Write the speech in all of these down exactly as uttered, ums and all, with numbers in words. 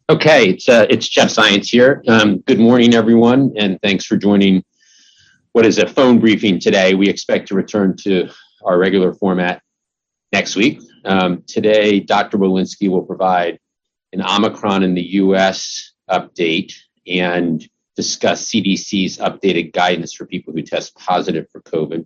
Okay, it's uh, it's Jeff Zients here. Um, good morning, everyone, and thanks for joining what is a phone briefing today. We expect to return to our regular format next week. Um, today, Doctor Walensky will provide an Omicron in the U S update and discuss C D C's updated guidance for people who test positive for COVID.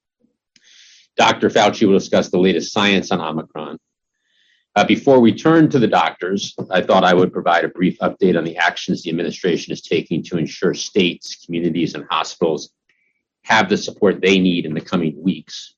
Doctor Fauci will discuss the latest science on Omicron. Uh, before we turn to the doctors, I thought I would provide a brief update on the actions the administration is taking to ensure states, communities, and hospitals have the support they need in the coming weeks.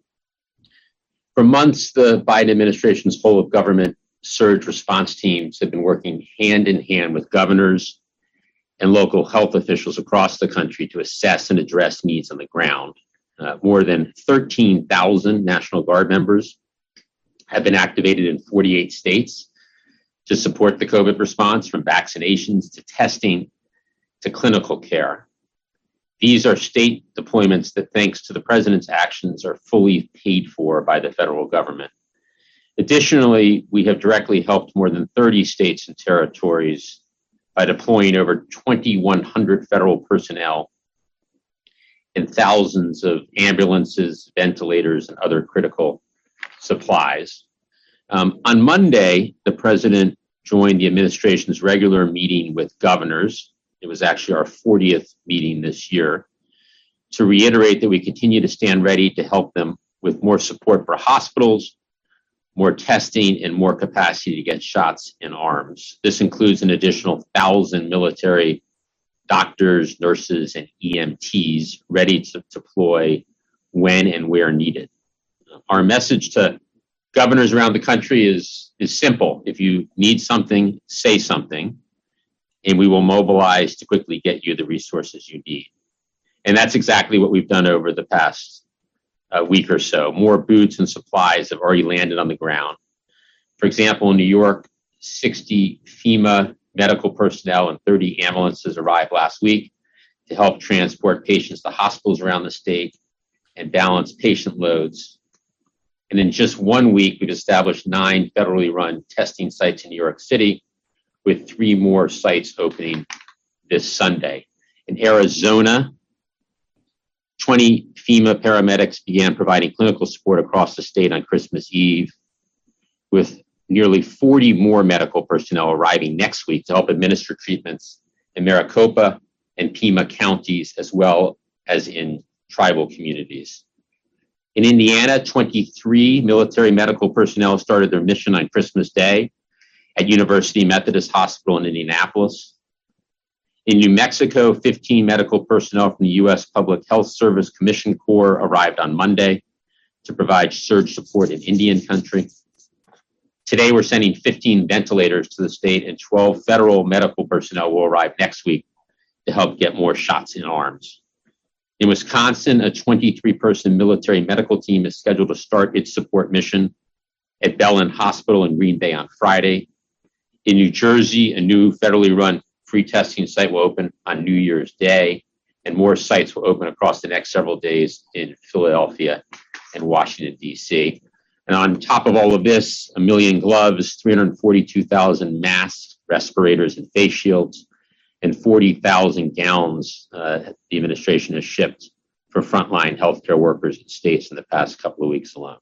For months, the Biden administration's whole of government surge response teams have been working hand in hand with governors and local health officials across the country to assess and address needs on the ground. Uh, more than thirteen thousand National Guard members have been activated in forty-eight states to support the COVID response, from vaccinations to testing to clinical care. These are state deployments that, thanks to the president's actions, are fully paid for by the federal government. Additionally, we have directly helped more than thirty states and territories by deploying over twenty-one hundred federal personnel and thousands of ambulances, ventilators, and other critical supplies. Um, on Monday, the president joined the administration's regular meeting with governors. It was actually our fortieth meeting this year, to reiterate that we continue to stand ready to help them with more support for hospitals, more testing, and more capacity to get shots in arms. This includes an additional thousand military doctors, nurses, and E M Ts ready to deploy when and where needed. Our message to governors around the country is, is simple. If you need something, say something, and we will mobilize to quickly get you the resources you need. And that's exactly what we've done over the past uh, week or so. More boots and supplies have already landed on the ground. For example, in New York, sixty FEMA medical personnel and thirty ambulances arrived last week to help transport patients to hospitals around the state and balance patient loads. And in just one week, we've established nine federally run testing sites in New York City, with three more sites opening this Sunday. In Arizona, twenty FEMA paramedics began providing clinical support across the state on Christmas Eve, with nearly forty more medical personnel arriving next week to help administer treatments in Maricopa and Pima counties, as well as in tribal communities. In Indiana, twenty-three military medical personnel started their mission on Christmas Day at University Methodist Hospital in Indianapolis. In New Mexico, fifteen medical personnel from the U S Public Health Service Commission Corps arrived on Monday to provide surge support in Indian country. Today, we're sending fifteen ventilators to the state, and twelve federal medical personnel will arrive next week to help get more shots in arms. In Wisconsin, a twenty-three person military medical team is scheduled to start its support mission at Belen Hospital in Green Bay on Friday. In New Jersey, a new federally run free testing site will open on New Year's Day, and more sites will open across the next several days in Philadelphia and Washington, D C. And on top of all of this, a million gloves, three hundred forty-two thousand masks, respirators, and face shields, and forty thousand gowns uh, the administration has shipped for frontline healthcare workers in states in the past couple of weeks alone.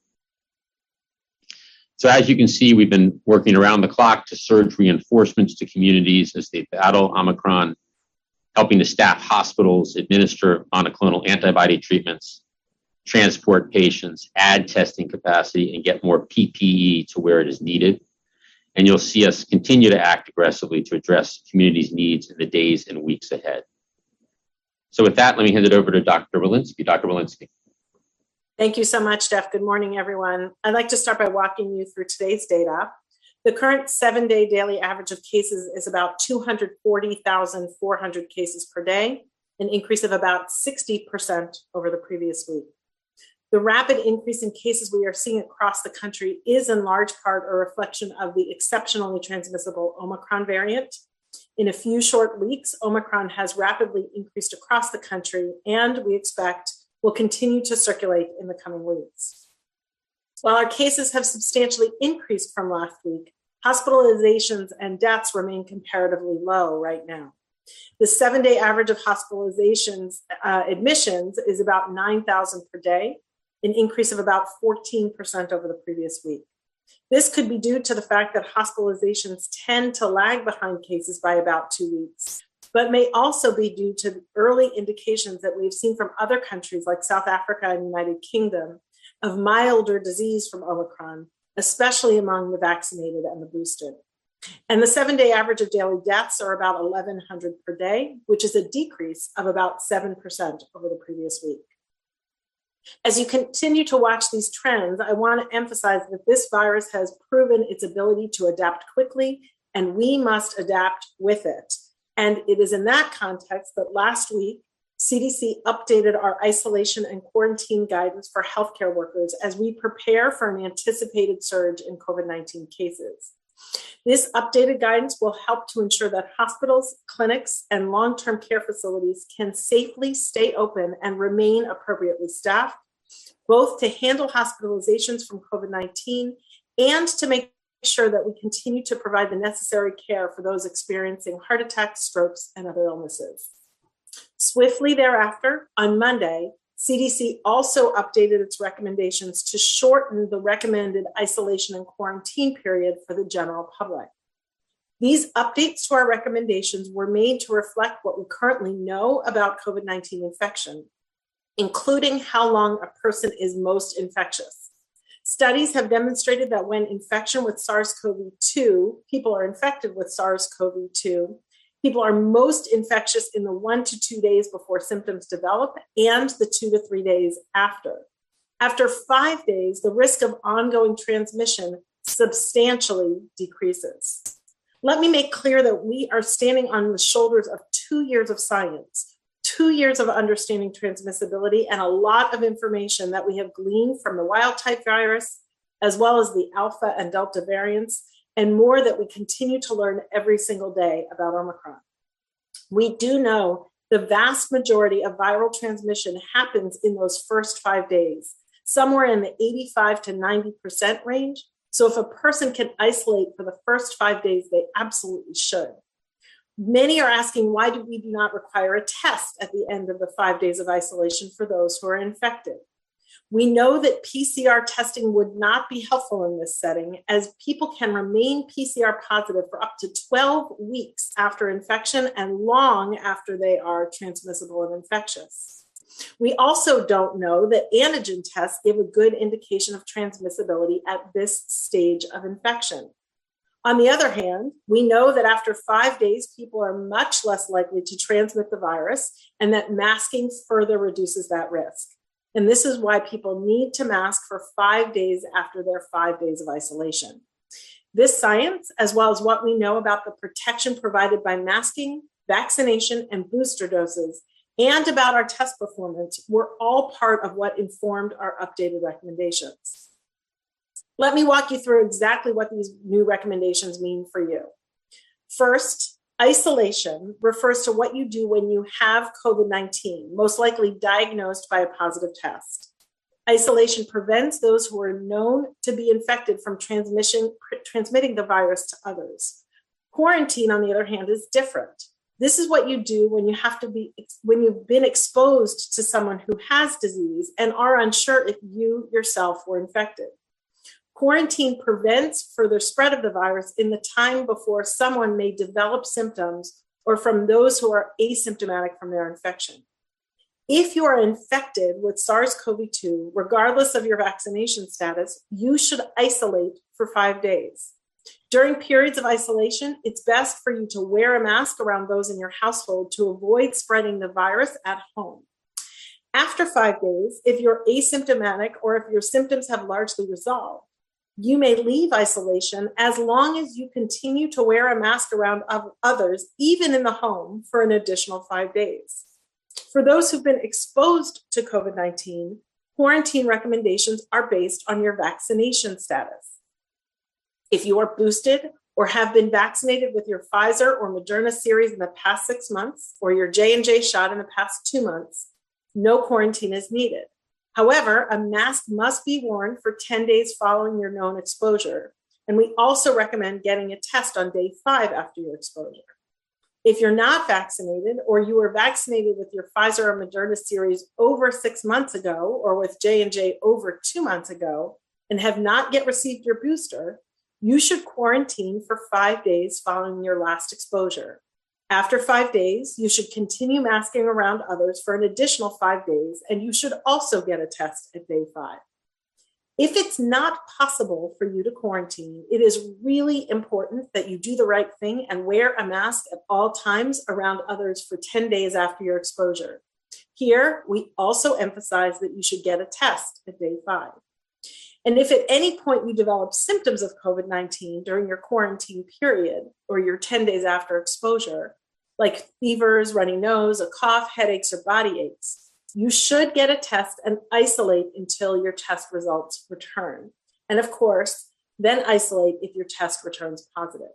So as you can see, we've been working around the clock to surge reinforcements to communities as they battle Omicron, helping to staff hospitals, administer monoclonal antibody treatments, transport patients, add testing capacity, and get more P P E to where it is needed. And you'll see us continue to act aggressively to address communities' needs in the days and weeks ahead. So with that, let me hand it over to Doctor Walensky. Doctor Walensky. Thank you so much, Jeff. Good morning, everyone. I'd like to start by walking you through today's data. The current seven-day daily average of cases is about two hundred forty thousand four hundred cases per day, an increase of about sixty percent over the previous week. The rapid increase in cases we are seeing across the country is in large part a reflection of the exceptionally transmissible Omicron variant. In a few short weeks, Omicron has rapidly increased across the country, and we expect will continue to circulate in the coming weeks. While our cases have substantially increased from last week, Hospitalizations and deaths remain comparatively low right now. The seven-day average of hospitalizations uh, admissions is about nine thousand per day, an increase of about fourteen percent over the previous week. This could be due to the fact that hospitalizations tend to lag behind cases by about two weeks, but may also be due to early indications that we've seen from other countries like South Africa and United Kingdom of milder disease from Omicron, especially among the vaccinated and the boosted. And the seven-day average of daily deaths are about eleven hundred per day, which is a decrease of about seven percent over the previous week. As you continue to watch these trends, I want to emphasize that this virus has proven its ability to adapt quickly, and we must adapt with it. And it is in that context that last week, C D C updated our isolation and quarantine guidance for healthcare workers as we prepare for an anticipated surge in COVID nineteen cases. This updated guidance will help to ensure that hospitals, clinics, and long-term care facilities can safely stay open and remain appropriately staffed, both to handle hospitalizations from COVID nineteen and to make sure that we continue to provide the necessary care for those experiencing heart attacks, strokes, and other illnesses. Swiftly thereafter, on Monday, C D C also updated its recommendations to shorten the recommended isolation and quarantine period for the general public. These updates to our recommendations were made to reflect what we currently know about COVID nineteen infection, including how long a person is most infectious. Studies have demonstrated that when infection with SARS CoV two, people are infected with SARS CoV two, people are most infectious in the one to two days before symptoms develop and the two to three days after. After five days, the risk of ongoing transmission substantially decreases. Let me make clear that we are standing on the shoulders of two years of science, two years of understanding transmissibility, and a lot of information that we have gleaned from the wild type virus, as well as the Alpha and Delta variants, and more that we continue to learn every single day about Omicron. We do know the vast majority of viral transmission happens in those first five days, somewhere in the eighty-five to ninety percent range. So if a person can isolate for the first five days, they absolutely should. Many are asking, why do we do not require a test at the end of the five days of isolation for those who are infected? We know that P C R testing would not be helpful in this setting, as people can remain P C R positive for up to twelve weeks after infection and long after they are transmissible and infectious. We also don't know that antigen tests give a good indication of transmissibility at this stage of infection. On the other hand, we know that after five days, people are much less likely to transmit the virus, and that masking further reduces that risk. And this is why people need to mask for five days after their five days of isolation. This science, as well as what we know about the protection provided by masking, vaccination, and booster doses, and about our test performance, were all part of what informed our updated recommendations. Let me walk you through exactly what these new recommendations mean for you. First, isolation refers to what you do when you have COVID nineteen, most likely diagnosed by a positive test. Isolation prevents those who are known to be infected from transmission, transmitting the virus to others. Quarantine, on the other hand, is different. This is what you do when you have to be, when you've been exposed to someone who has disease and are unsure if you yourself were infected. Quarantine prevents further spread of the virus in the time before someone may develop symptoms or from those who are asymptomatic from their infection. If you are infected with SARS CoV two, regardless of your vaccination status, you should isolate for five days. During periods of isolation, it's best for you to wear a mask around those in your household to avoid spreading the virus at home. After five days, if you're asymptomatic or if your symptoms have largely resolved, you may leave isolation as long as you continue to wear a mask around others, even in the home, for an additional five days. For those who've been exposed to COVID nineteen, quarantine recommendations are based on your vaccination status. If you are boosted or have been vaccinated with your Pfizer or Moderna series in the past six months, or your J and J shot in the past two months, no quarantine is needed. However, a mask must be worn for ten days following your known exposure, And we also recommend getting a test on day five after your exposure. If you're not vaccinated, or you were vaccinated with your Pfizer or Moderna series over six months ago, or with J and J over two months ago, and have not yet received your booster, you should quarantine for five days following your last exposure. After five days, you should continue masking around others for an additional five days, and you should also get a test at day five. If it's not possible for you to quarantine, it is really important that you do the right thing and wear a mask at all times around others for ten days after your exposure. Here, we also emphasize that you should get a test at day five. And if at any point you develop symptoms of COVID nineteen during your quarantine period or your ten days after exposure, like fevers, runny nose, a cough, headaches, or body aches, you should get a test and isolate until your test results return. And of course, then isolate if your test returns positive.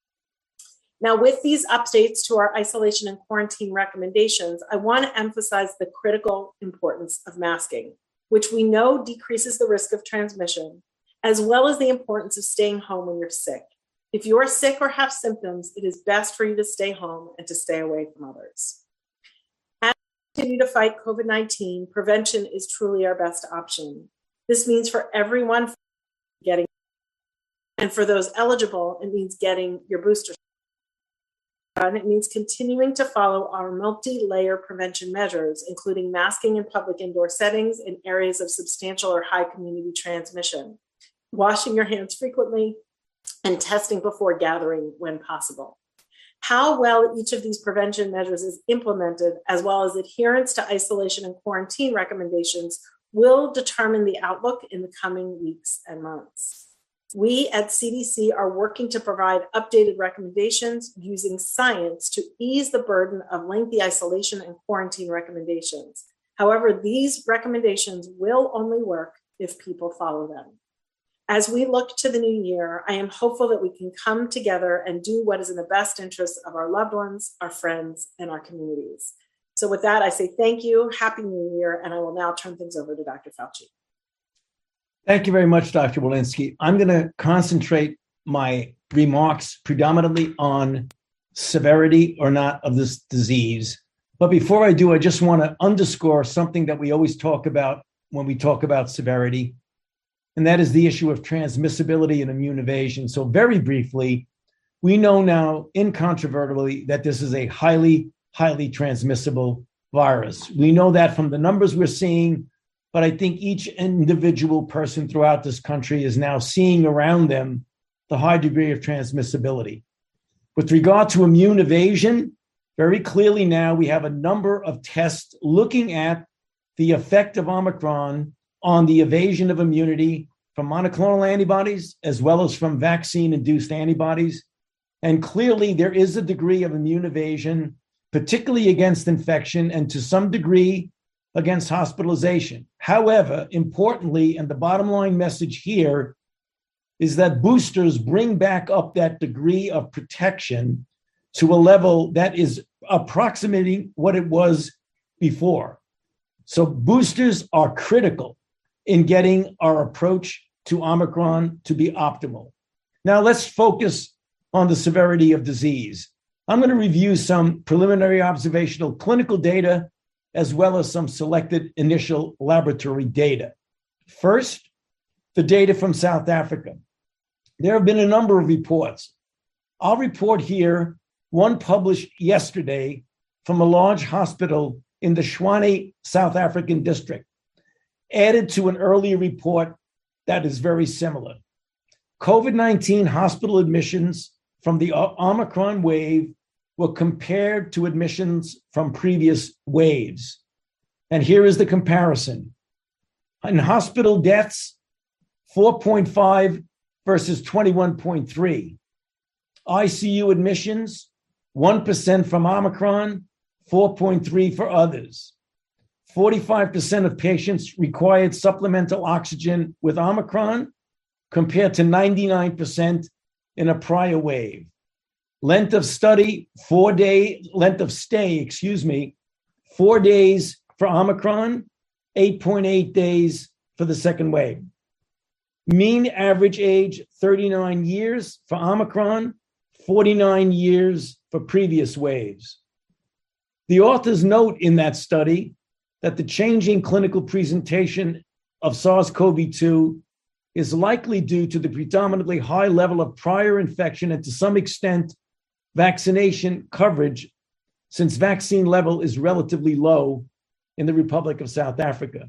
Now, with these updates to our isolation and quarantine recommendations, I want to emphasize the critical importance of masking, which we know decreases the risk of transmission, as well as the importance of staying home when you're sick. If you're sick or have symptoms, it is best for you to stay home and to stay away from others. Continue to fight COVID nineteen, prevention is truly our best option. This means for everyone getting, and for those eligible, it means getting your booster shot. And it means continuing to follow our multi-layer prevention measures, including masking in public indoor settings in areas of substantial or high community transmission, washing your hands frequently, and testing before gathering when possible. How well each of these prevention measures is implemented, as well as adherence to isolation and quarantine recommendations, will determine the outlook in the coming weeks and months. We at C D C are working to provide updated recommendations using science to ease the burden of lengthy isolation and quarantine recommendations. However, these recommendations will only work if people follow them. As we look to the new year, I am hopeful that we can come together and do what is in the best interest of our loved ones, our friends, and our communities. So with that, I say thank you, Happy New Year, and I will now turn things over to Doctor Fauci. Thank you very much, Doctor Walensky. I'm going to concentrate my remarks predominantly on severity or not of this disease. But before I do, I just want to underscore something that we always talk about when we talk about severity, and that is the issue of transmissibility and immune evasion. So very briefly, we know now incontrovertibly that this is a highly, highly transmissible virus. We know that from the numbers we're seeing, but I think each individual person throughout this country is now seeing around them the high degree of transmissibility. With regard to immune evasion, very clearly now we have a number of tests looking at the effect of Omicron on the evasion of immunity from monoclonal antibodies as well as from vaccine-induced antibodies. And clearly there is a degree of immune evasion, particularly against infection and to some degree against hospitalization. However, importantly, and the bottom line message here is that boosters bring back up that degree of protection to a level that is approximating what it was before. So boosters are critical in getting our approach to Omicron to be optimal. Now let's focus on the severity of disease. I'm going to review some preliminary observational clinical data as well as some selected initial laboratory data. First, the data from South Africa. There have been a number of reports. I'll report here one published yesterday from a large hospital in the Tshwane, South African district, added to an earlier report that is very similar. COVID nineteen hospital admissions from the Omicron wave were compared to admissions from previous waves. And here is the comparison. In hospital deaths, four point five versus twenty-one point three. I C U admissions, one percent from Omicron, four point three for others. forty-five percent of patients required supplemental oxygen with Omicron compared to ninety-nine percent in a prior wave. Length of study, four day, length of stay, excuse me, four days for Omicron, eight point eight days for the second wave. Mean average age, thirty-nine years for Omicron, forty-nine years for previous waves. The authors note in that study that the changing clinical presentation of SARS-C o V two is likely due to the predominantly high level of prior infection and to some extent vaccination coverage, since vaccine level is relatively low in the Republic of South Africa.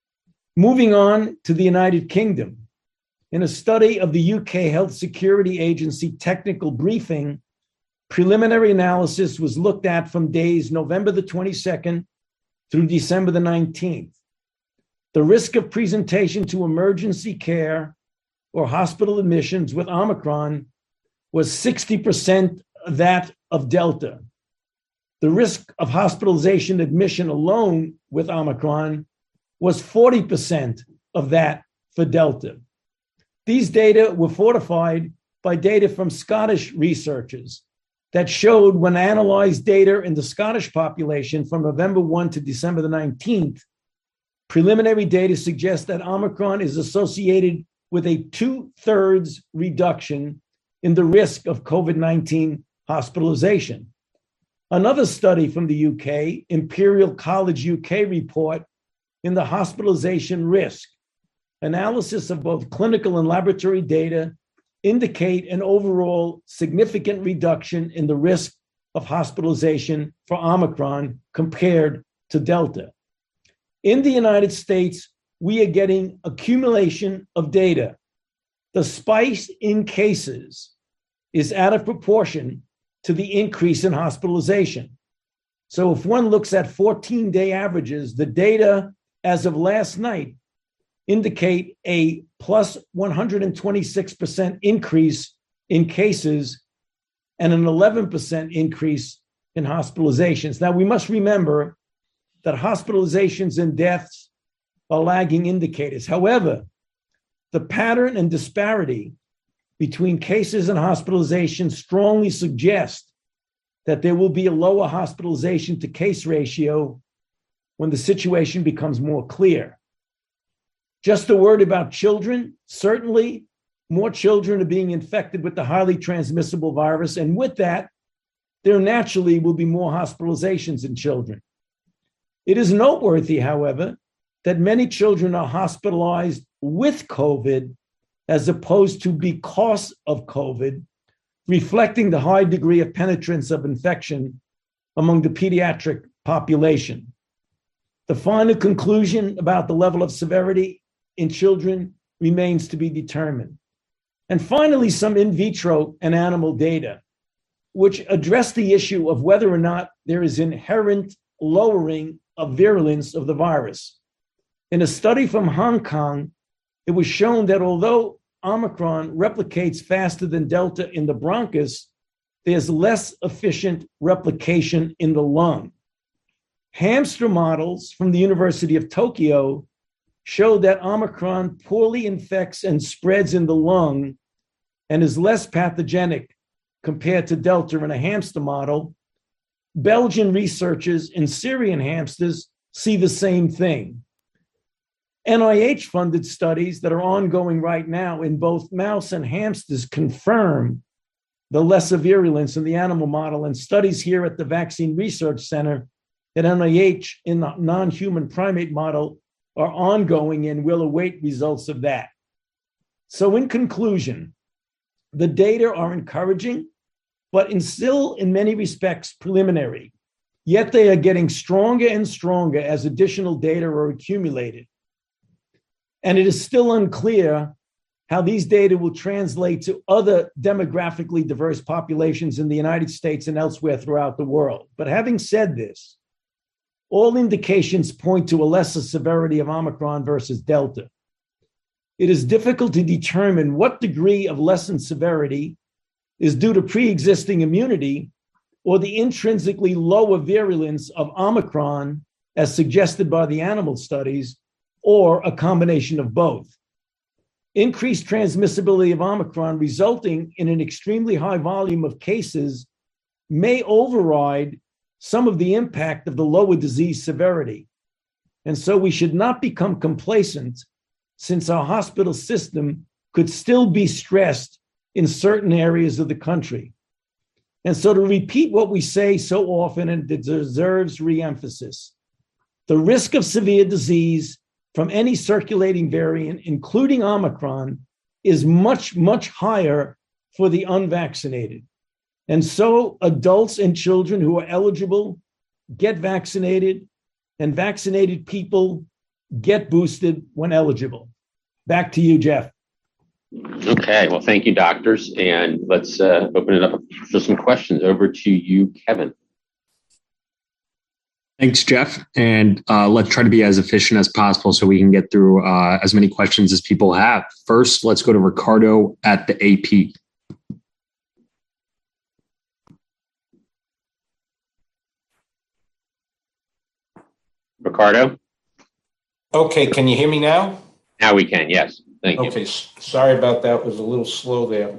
Moving on to the United Kingdom. In a study of the U K Health Security Agency technical briefing, preliminary analysis was looked at from days November the twenty-second through December the nineteenth. The risk of presentation to emergency care or hospital admissions with Omicron was sixty percent that of Delta. The risk of hospitalization admission alone with Omicron was forty percent of that for Delta. These data were fortified by data from Scottish researchers that showed when analyzed data in the Scottish population from November first to December the nineteenth, preliminary data suggests that Omicron is associated with a two-thirds reduction in the risk of COVID nineteen hospitalization. Another study from the U K, Imperial College U K report in the hospitalization risk, analysis of both clinical and laboratory data indicate an overall significant reduction in the risk of hospitalization for Omicron compared to Delta. In the United States, we are getting accumulation of data. The spike in cases is out of proportion to the increase in hospitalization. So if one looks at fourteen-day averages, the data as of last night indicate a plus one hundred twenty-six percent increase in cases and an eleven percent increase in hospitalizations. Now, we must remember that hospitalizations and deaths are lagging indicators. However, the pattern and disparity between cases and hospitalizations strongly suggest that there will be a lower hospitalization to case ratio when the situation becomes more clear. Just a word about children. Certainly, more children are being infected with the highly transmissible virus, and with that, there naturally will be more hospitalizations in children. It is noteworthy, however, that many children are hospitalized with COVID as opposed to because of COVID, reflecting the high degree of penetrance of infection among the pediatric population. The final conclusion about the level of severity in children remains to be determined. And finally, some in vitro and animal data, which address the issue of whether or not there is inherent lowering of virulence of the virus. In a study from Hong Kong, it was shown that although Omicron replicates faster than Delta in the bronchus, there's less efficient replication in the lung. Hamster models from the University of Tokyo showed that Omicron poorly infects and spreads in the lung and is less pathogenic compared to Delta in a hamster model. Belgian researchers in Syrian hamsters see the same thing. N I H-funded studies that are ongoing right now in both mouse and hamsters confirm the lesser virulence in the animal model, and studies here at the Vaccine Research Center at N I H in the non-human primate model are ongoing and will await results of that. So in conclusion, the data are encouraging, but in still in many respects preliminary, yet they are getting stronger and stronger as additional data are accumulated. And it is still unclear how these data will translate to other demographically diverse populations in the United States and elsewhere throughout the world. But having said this, all indications point to a lesser severity of Omicron versus Delta. It is difficult to determine what degree of lessened severity is due to pre-existing immunity or the intrinsically lower virulence of Omicron, as suggested by the animal studies, or a combination of both. Increased transmissibility of Omicron resulting in an extremely high volume of cases may override some of the impact of the lower disease severity. And so we should not become complacent since our hospital system could still be stressed in certain areas of the country. And so to repeat what we say so often, and it deserves reemphasis, the risk of severe disease from any circulating variant, including Omicron, is much, much higher for the unvaccinated. And so adults and children who are eligible get vaccinated, and vaccinated people get boosted when eligible. Back to you, Jeff. Okay, well, thank you, doctors. And let's uh, open it up for some questions. Over to you, Kevin. Thanks, Jeff. And uh, let's try to be as efficient as possible so we can get through uh, as many questions as people have. First, let's go to Ricardo at the A P. Ricardo? Okay, can you hear me now? Now we can, yes. Thank you. Okay, s- sorry about that. It was a little slow there.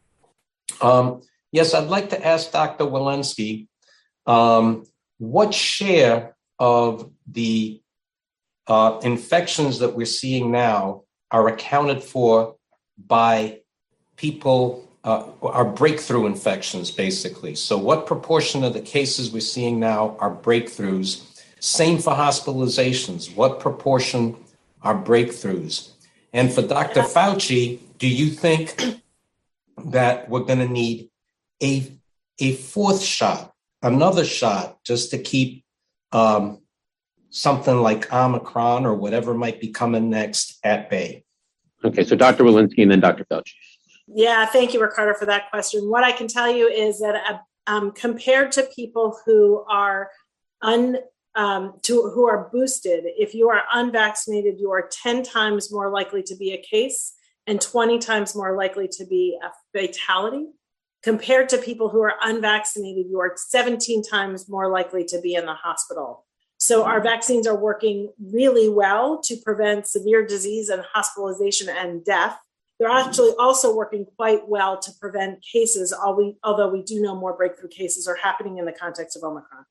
Um, yes, I'd like to ask Doctor Walensky, um, what share of the uh, infections that we're seeing now are accounted for by people, uh, are breakthrough infections, basically? So what proportion of the cases we're seeing now are breakthroughs? Same for hospitalizations. What proportion are breakthroughs? And for Doctor Fauci, do you think that we're going to need a, a fourth shot, another shot, just to keep um, something like Omicron or whatever might be coming next at bay? Okay, so Doctor Walensky and then Doctor Fauci. Yeah, thank you, Ricardo, for that question. What I can tell you is that uh, um, compared to people who are un Um, to who are boosted, if you are unvaccinated, you are ten times more likely to be a case and twenty times more likely to be a fatality. Compared to people who are unvaccinated, you are seventeen times more likely to be in the hospital. So our vaccines are working really well to prevent severe disease and hospitalization and death. They're actually also working quite well to prevent cases, although we do know more breakthrough cases are happening in the context of Omicron.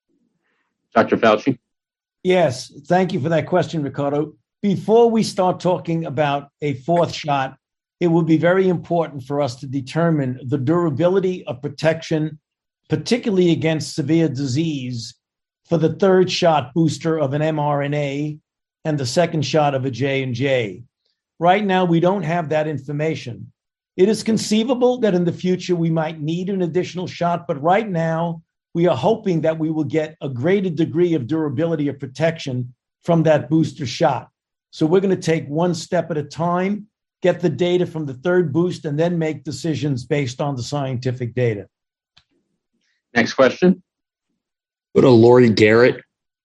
Doctor Fauci? Yes, thank you for that question, Ricardo. Before we start talking about a fourth shot, it will be very important for us to determine the durability of protection, particularly against severe disease, for the third shot booster of an mRNA and the second shot of a J and J. Right now, we don't have that information. It is conceivable that in the future we might need an additional shot, but right now, we are hoping that we will get a greater degree of durability of protection from that booster shot. So we're going to take one step at a time, get the data from the third boost, and then make decisions based on the scientific data. Next question. Go to Lori Garrett.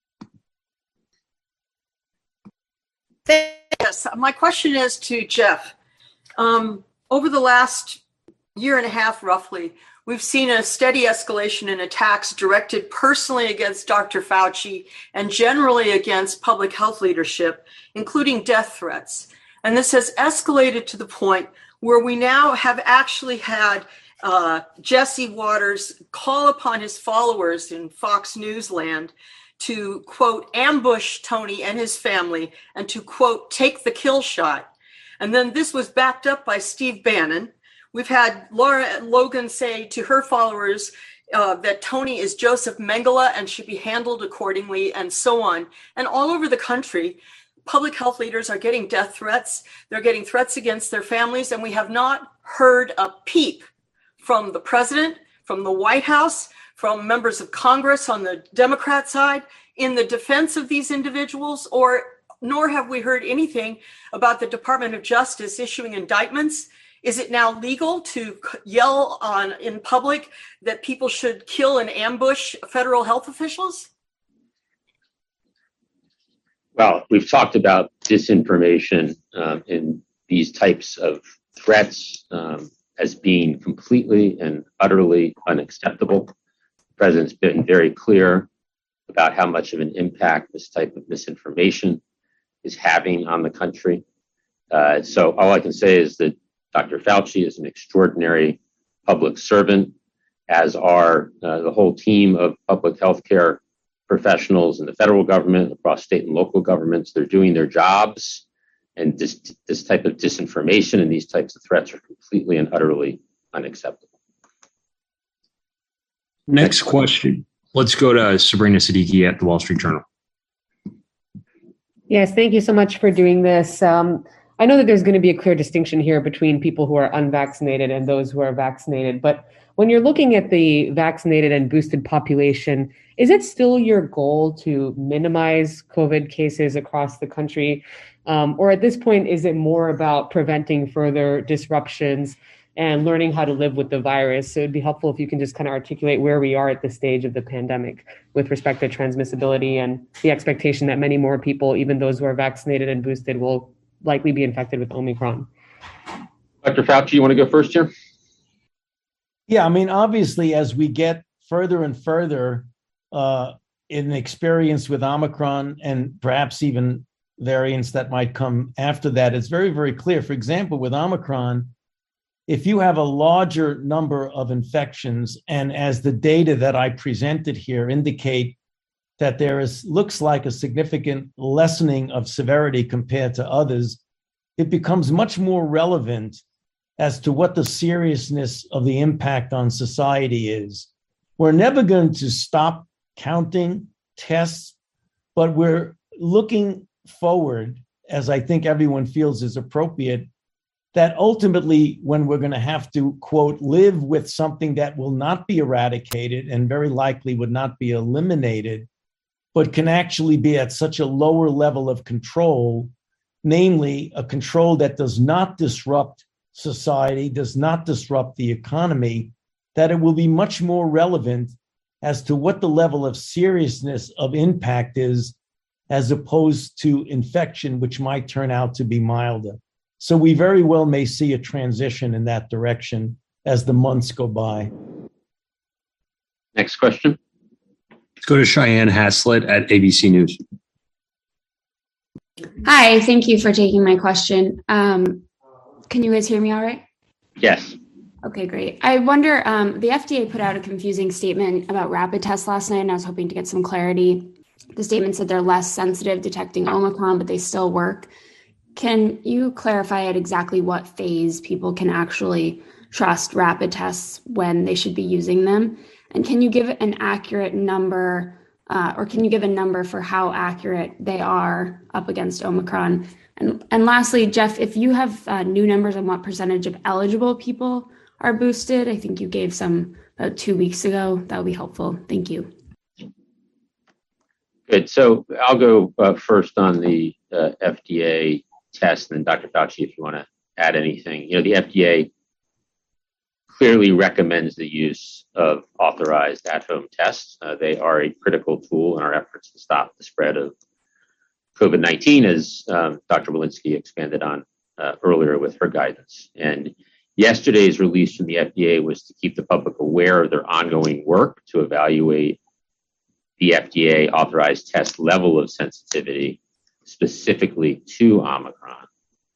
Yes, my question is to Jeff. Um, over the last year and a half, roughly, we've seen a steady escalation in attacks directed personally against Doctor Fauci and generally against public health leadership, including death threats. And this has escalated to the point where we now have actually had uh, Jesse Waters call upon his followers in Fox News land to, quote, ambush Tony and his family and to, quote, take the kill shot. And then this was backed up by Steve Bannon. We've had Laura Logan say to her followers uh, that Tony is Joseph Mengele and should be handled accordingly, and so on. And all over the country, public health leaders are getting death threats. They're getting threats against their families, and we have not heard a peep from the president, from the White House, from members of Congress on the Democrat side in the defense of these individuals, or nor have we heard anything about the Department of Justice issuing indictments. Is it now legal to yell on in public that people should kill and ambush federal health officials? Well, we've talked about disinformation um, in these types of threats um, as being completely and utterly unacceptable. The president's been very clear about how much of an impact this type of misinformation is having on the country. Uh, so all I can say is that Doctor Fauci is an extraordinary public servant, as are uh, the whole team of public healthcare professionals in the federal government, across state and local governments. They're doing their jobs. And this, this type of disinformation and these types of threats are completely and utterly unacceptable. Next question. Let's go to Sabrina Siddiqui at the Wall Street Journal. Yes, thank you so much for doing this. Um, I know that there's going to be a clear distinction here between people who are unvaccinated and those who are vaccinated. But when you're looking at the vaccinated and boosted population, is it still your goal to minimize COVID cases across the country? Um, or at this point, is it more about preventing further disruptions and learning how to live with the virus? So it'd be helpful if you can just kind of articulate where we are at this stage of the pandemic with respect to transmissibility and the expectation that many more people, even those who are vaccinated and boosted, will likely be infected with Omicron. Doctor Fauci, you want to go first here? Yeah, I mean, obviously, as we get further and further uh, in experience with Omicron and perhaps even variants that might come after that, it's very, very clear. For example, with Omicron, if you have a larger number of infections, and as the data that I presented here indicate that there is looks like a significant lessening of severity compared to others, it becomes much more relevant as to what the seriousness of the impact on society is. We're never going to stop counting tests, but we're looking forward, as I think everyone feels is appropriate, that ultimately when we're going to have to, quote, live with something that will not be eradicated and very likely would not be eliminated, but can actually be at such a lower level of control, namely a control that does not disrupt society, does not disrupt the economy, that it will be much more relevant as to what the level of seriousness of impact is, as opposed to infection, which might turn out to be milder. So we very well may see a transition in that direction as the months go by. Next question. Let's go to Cheyenne Haslett at A B C News. Hi, thank you for taking my question. Um, can you guys hear me all right? Yes. Okay, great. I wonder, um, the F D A put out a confusing statement about rapid tests last night, and I was hoping to get some clarity. The statement said they're less sensitive detecting Omicron, but they still work. Can you clarify at exactly what phase people can actually trust rapid tests when they should be using them? And can you give an accurate number, uh, or can you give a number for how accurate they are up against Omicron? And, and lastly, Jeff, if you have uh, new numbers on what percentage of eligible people are boosted, I think you gave some about two weeks ago, that would be helpful. Thank you. Good. So I'll go uh, first on the uh, F D A test, and then Doctor Fauci, if you want to add anything. You know, the F D A clearly recommends the use of authorized at-home tests. Uh, they are a critical tool in our efforts to stop the spread of COVID nineteen, as um, Doctor Walensky expanded on uh, earlier with her guidance. And yesterday's release from the F D A was to keep the public aware of their ongoing work to evaluate the F D A authorized test level of sensitivity specifically to Omicron.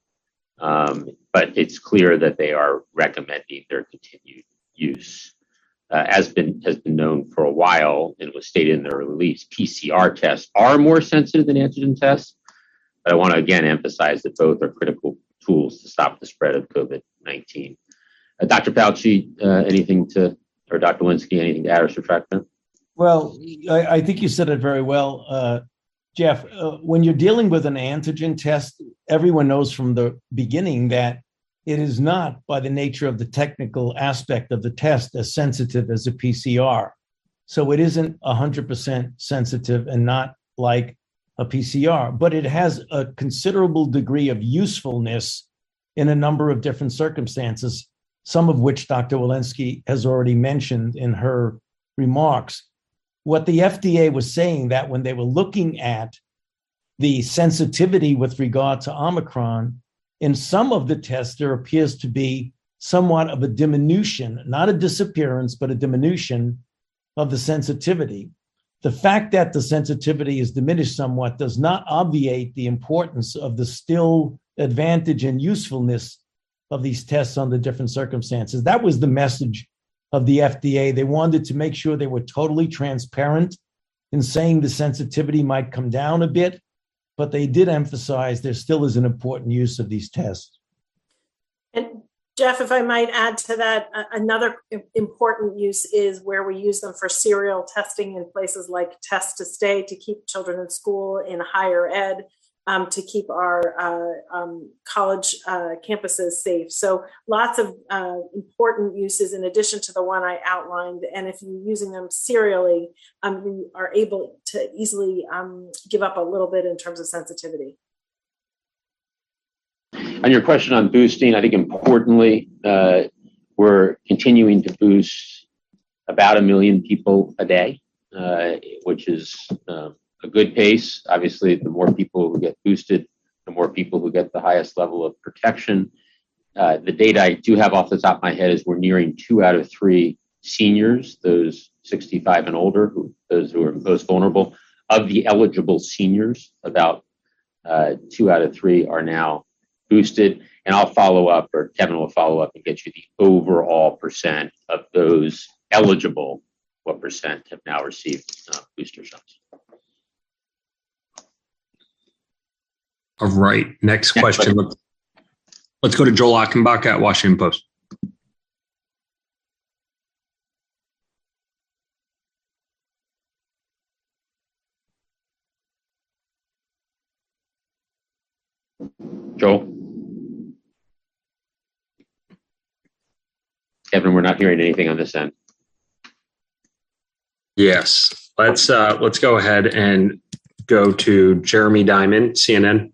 Um, but it's clear that they are recommending their continued use. Uh, as been has been known for a while and was stated in their release, P C R tests are more sensitive than antigen tests. But I want to again emphasize that both are critical tools to stop the spread of COVID nineteen. Uh, Doctor Fauci, uh, anything to, or Doctor Walensky, anything to add or subtract there? Well, I, I think you said it very well, uh, Jeff. Uh, when you're dealing with an antigen test, everyone knows from the beginning that it is not, by the nature of the technical aspect of the test, as sensitive as a P C R. So it isn't one hundred percent sensitive and not like a P C R, but it has a considerable degree of usefulness in a number of different circumstances, some of which Doctor Walensky has already mentioned in her remarks. What the F D A was saying, that when they were looking at the sensitivity with regard to Omicron, in some of the tests, there appears to be somewhat of a diminution, not a disappearance, but a diminution of the sensitivity. The fact that the sensitivity is diminished somewhat does not obviate the importance of the still advantage and usefulness of these tests under different circumstances. That was the message of the F D A. They wanted to make sure they were totally transparent in saying the sensitivity might come down a bit, but they did emphasize there still is an important use of these tests. And Jeff, if I might add to that, uh, another important use is where we use them for serial testing in places like Test to Stay to keep children in school, in higher ed, um, to keep our uh, um, college uh, campuses safe. So lots of uh, important uses in addition to the one I outlined. And if you're using them serially, um, you are able to easily um, give up a little bit in terms of sensitivity. On your question on boosting, I think importantly, uh, we're continuing to boost about a million people a day, uh, which is uh, a good pace. Obviously, the more people who get boosted, the more people who get the highest level of protection. Uh, the data I do have off the top of my head is we're nearing two out of three seniors, those sixty-five and older, who, those who are most vulnerable. Of the eligible seniors, about uh, two out of three are now boosted, and I'll follow up, or Kevin will follow up and get you the overall percent of those eligible, what percent have now received uh, booster shots. All right, next Next question. Let's, let's go to Joel Achenbach at Washington Post. Joel? Kevin, we're not hearing anything on this end. Yes, let's uh, let's go ahead and go to Jeremy Diamond, C N N.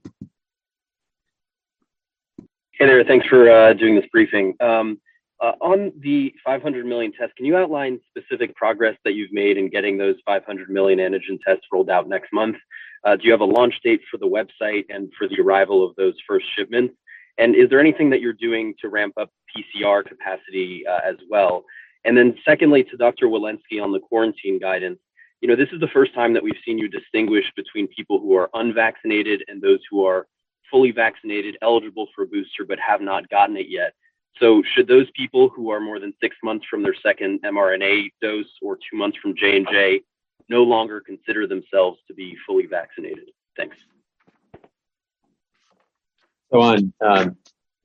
Hey there, thanks for uh, doing this briefing. Um, uh, on the five hundred million tests, can you outline specific progress that you've made in getting those five hundred million antigen tests rolled out next month? Uh, do you have a launch date for the website and for the arrival of those first shipments? And is there anything that you're doing to ramp up P C R capacity uh, as well? And then secondly, to Doctor Walensky on the quarantine guidance, you know, this is the first time that we've seen you distinguish between people who are unvaccinated and those who are fully vaccinated, eligible for a booster, but have not gotten it yet. So should those people who are more than six months from their second mRNA dose or two months from J and J no longer consider themselves to be fully vaccinated? Thanks. So on um,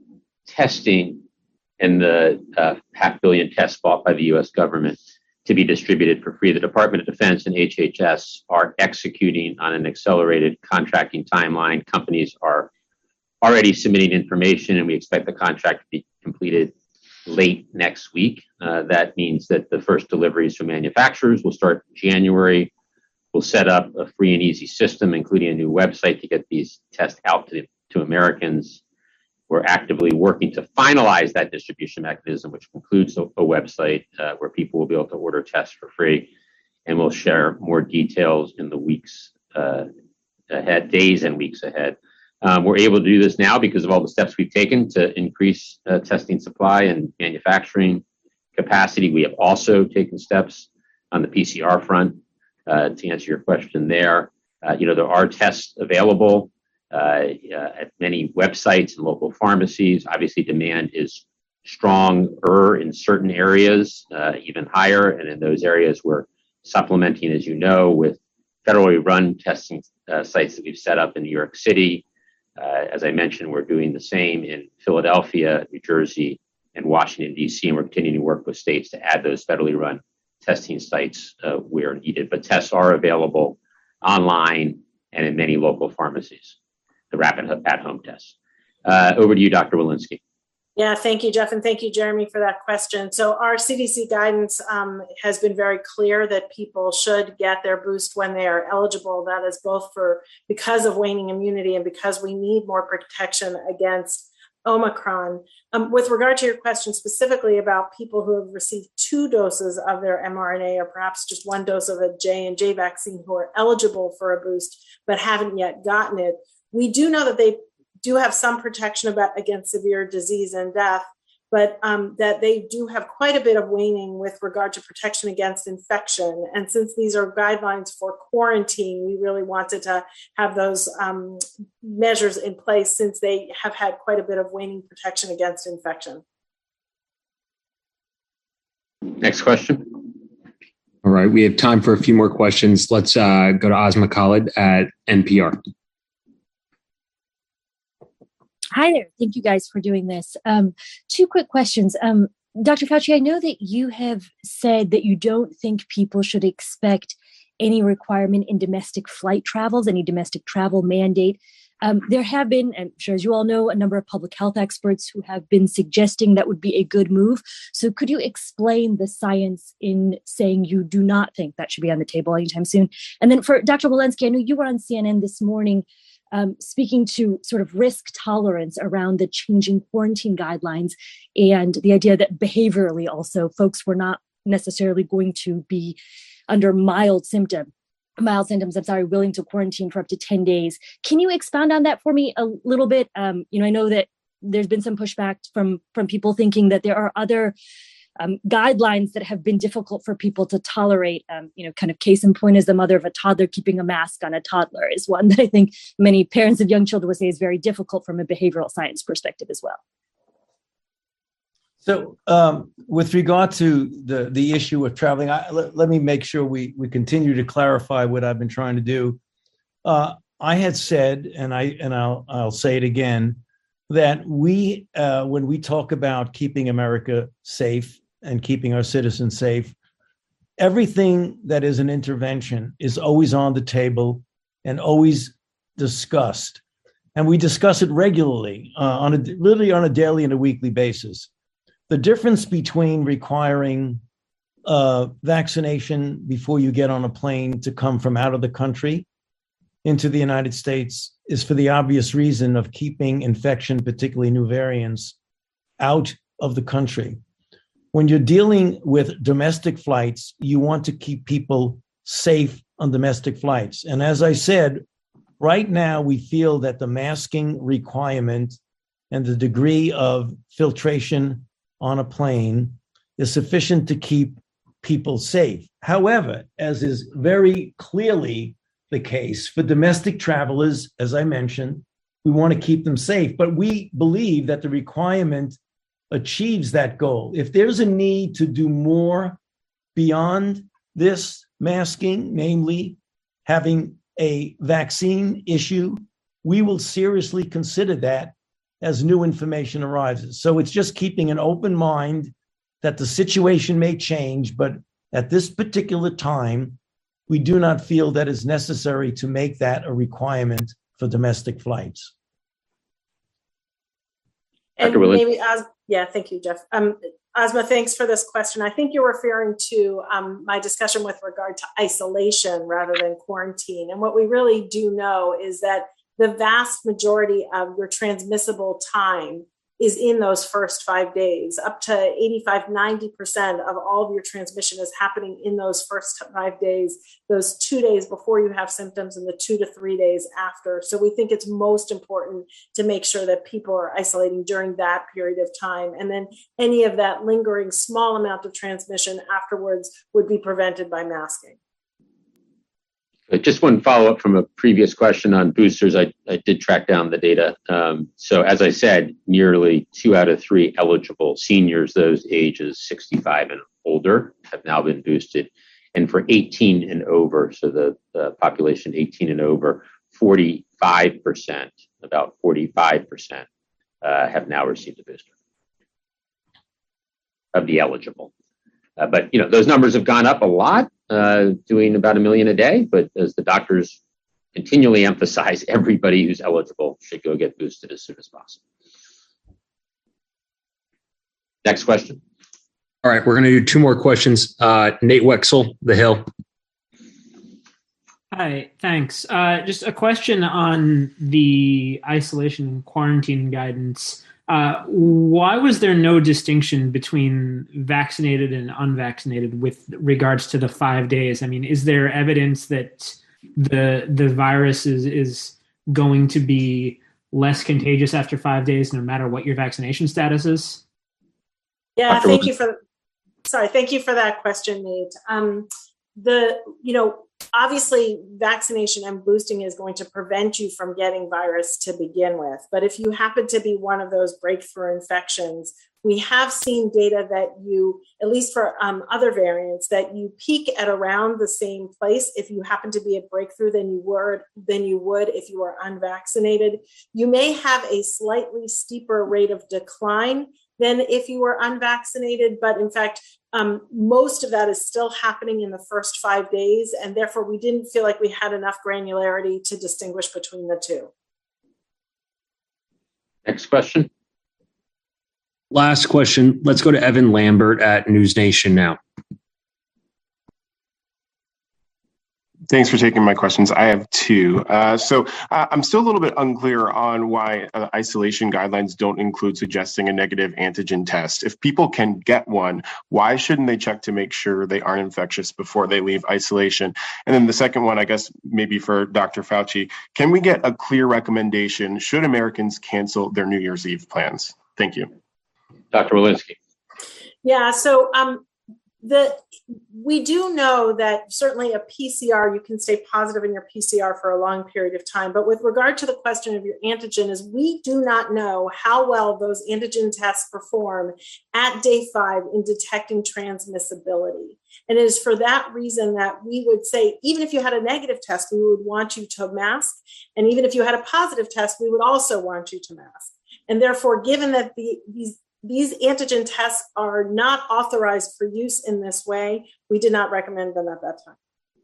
testing and the uh, half billion tests bought by the U S government to be distributed for free, the Department of Defense and H H S are executing on an accelerated contracting timeline. Companies are already submitting information, and we expect the contract to be completed late next week. Uh, that means that the first deliveries from manufacturers will start in January. We'll set up a free and easy system, including a new website to get these tests out to, to Americans. We're actively working to finalize that distribution mechanism, which includes a, a website uh, where people will be able to order tests for free. And we'll share more details in the weeks uh, ahead, days and weeks ahead. Um, we're able to do this now because of all the steps we've taken to increase uh, testing supply and manufacturing capacity. We have also taken steps on the P C R front uh, to answer your question there. Uh, you know, there are tests available uh, uh, at many websites and local pharmacies. Obviously, demand is stronger in certain areas, uh, even higher. And in those areas, we're supplementing, as you know, with federally run testing uh, sites that we've set up in New York City. Uh, as I mentioned, we're doing the same in Philadelphia, New Jersey, and Washington, D C, and we're continuing to work with states to add those federally run testing sites uh, where needed. But tests are available online and in many local pharmacies, the rapid at-home tests. Uh, over to you, Doctor Walensky. Yeah, thank you, Jeff, and thank you, Jeremy, for that question. So our C D C guidance um, has been very clear that people should get their boost when they are eligible. That is both for because of waning immunity and because we need more protection against Omicron. Um, with regard to your question specifically about people who have received two doses of their mRNA or perhaps just one dose of a J and J vaccine who are eligible for a boost but haven't yet gotten it, we do know that they do have some protection about against severe disease and death, but um, that they do have quite a bit of waning with regard to protection against infection. And since these are guidelines for quarantine, we really wanted to have those um, measures in place since they have had quite a bit of waning protection against infection. Next question. All right, we have time for a few more questions. Let's uh, go to Asma Khalid at N P R. Hi there. Thank you guys for doing this. Um, two quick questions. Um, Doctor Fauci, I know that you have said that you don't think people should expect any requirement in domestic flight travels, any domestic travel mandate. Um, there have been, I'm sure as you all know, a number of public health experts who have been suggesting that would be a good move. So could you explain the science in saying you do not think that should be on the table anytime soon? And then for Doctor Walensky, I know you were on C N N this morning um, speaking to sort of risk tolerance around the changing quarantine guidelines and the idea that behaviorally also folks were not necessarily going to be under mild symptom, mild symptoms, I'm sorry, willing to quarantine for up to ten days. Can you expound on that for me a little bit? Um, you know, I know that there's been some pushback from, from people thinking that there are other um, guidelines that have been difficult for people to tolerate. Um, you know, kind of case in point is the mother of a toddler keeping a mask on a toddler is one that I think many parents of young children would say is very difficult from a behavioral science perspective as well. So um, with regard to the, the issue of traveling, I, let, let me make sure we, we continue to clarify what I've been trying to do. Uh, I had said, and, I, and I'll, I'll say it again, that we, uh, when we talk about keeping America safe and keeping our citizens safe, everything that is an intervention is always on the table and always discussed. And we discuss it regularly, uh, on a, literally on a daily and a weekly basis. The difference between requiring uh, vaccination before you get on a plane to come from out of the country into the United States is for the obvious reason of keeping infection, particularly new variants, out of the country. When you're dealing with domestic flights, you want to keep people safe on domestic flights. And as I said, right now we feel that the masking requirement and the degree of filtration on a plane is sufficient to keep people safe. However, as is very clearly the case for domestic travelers, as I mentioned, we want to keep them safe, but we believe that the requirement achieves that goal. If there's a need to do more beyond this masking, namely having a vaccine issue, we will seriously consider that as new information arises. So it's just keeping an open mind that the situation may change, but at this particular time, we do not feel that it's necessary to make that a requirement for domestic flights. And maybe, Os- yeah, thank you, Jeff. Um, Asma, thanks for this question. I think you're referring to um, my discussion with regard to isolation rather than quarantine. And what we really do know is that the vast majority of your transmissible time is in those first five days. Up to eighty-five, ninety percent of all of your transmission is happening in those first five days, those two days before you have symptoms and the two to three days after. So we think it's most important to make sure that people are isolating during that period of time. And then any of that lingering small amount of transmission afterwards would be prevented by masking. Just one follow-up from a previous question on boosters. I, I did track down the data. Um, so as I said, nearly two out of three eligible seniors, those ages sixty-five and older, have now been boosted. And for eighteen and over, so the, the population eighteen and over, forty-five percent, about forty-five percent uh, have now received a booster of the eligible. Uh, but, you know, those numbers have gone up a lot, uh, doing about a million a day. But as the doctors continually emphasize, everybody who's eligible should go get boosted as soon as possible. Next question. All right, we're going to do two more questions. Uh, Nate Wexel, The Hill. Hi, thanks. Uh, just a question on the isolation and quarantine guidance. Uh, why was there no distinction between vaccinated and unvaccinated with regards to the five days? I mean, is there evidence that the the virus is, is going to be less contagious after five days, no matter what your vaccination status is? Yeah, thank you for, sorry, thank you for that question, Nate. Um, the, you know, obviously, vaccination and boosting is going to prevent you from getting virus to begin with. But if you happen to be one of those breakthrough infections, we have seen data that you, at least for um, other variants, that you peak at around the same place if you happen to be a breakthrough than you were than you would if you were unvaccinated. You may have a slightly steeper rate of decline than if you were unvaccinated, but in fact, um, most of that is still happening in the first five days, and therefore we didn't feel like we had enough granularity to distinguish between the two. Next question. Last question. Let's go to Evan Lambert at News Nation now. Thanks for taking my questions. I have two. Uh, so uh, I'm still a little bit unclear on why uh, isolation guidelines don't include suggesting a negative antigen test. If people can get one, why shouldn't they check to make sure they aren't infectious before they leave isolation? And then the second one, I guess maybe for Doctor Fauci, can we get a clear recommendation? Should Americans cancel their New Year's Eve plans? Thank you. Doctor Walensky. Yeah, so um, the we do know that certainly a P C R, you can stay positive in your P C R for a long period of time. But with regard to the question of your antigen, is we do not know how well those antigen tests perform at day five in detecting transmissibility. And it is for that reason that we would say, even if you had a negative test, we would want you to mask. And even if you had a positive test, we would also want you to mask. And therefore, given that the, these These antigen tests are not authorized for use in this way, we did not recommend them at that time.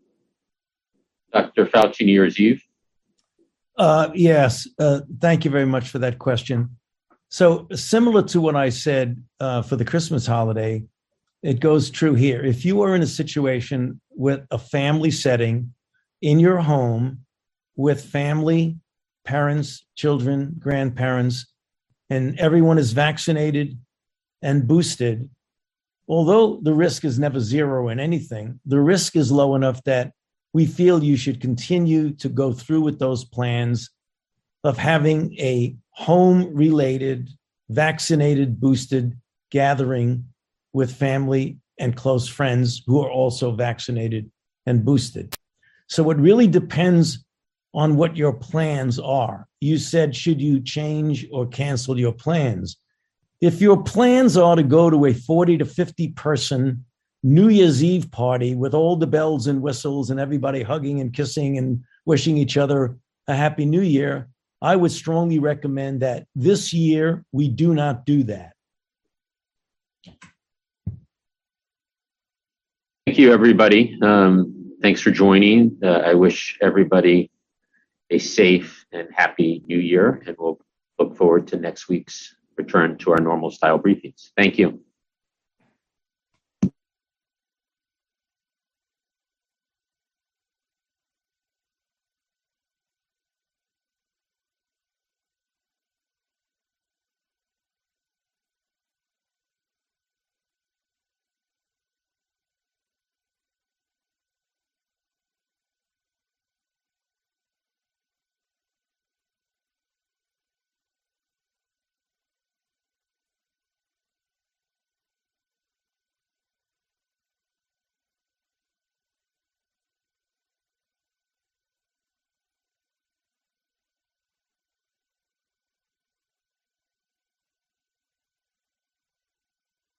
Doctor Fauci, New Year's Eve. Uh, yes, uh, thank you very much for that question. So similar to what I said uh, for the Christmas holiday, it goes true here. If you are in a situation with a family setting in your home with family, parents, children, grandparents, and everyone is vaccinated and boosted, although the risk is never zero in anything, the risk is low enough that we feel you should continue to go through with those plans of having a home-related, vaccinated, boosted gathering with family and close friends who are also vaccinated and boosted. So it really depends on what your plans are. You said, should you change or cancel your plans? If your plans are to go to a forty to fifty person New Year's Eve party with all the bells and whistles and everybody hugging and kissing and wishing each other a happy new year, I would strongly recommend that this year we do not do that. Thank you, everybody. Um, thanks for joining. Uh, I wish everybody a safe and happy new year, and we'll look forward to next week's return to our normal style briefings. Thank you.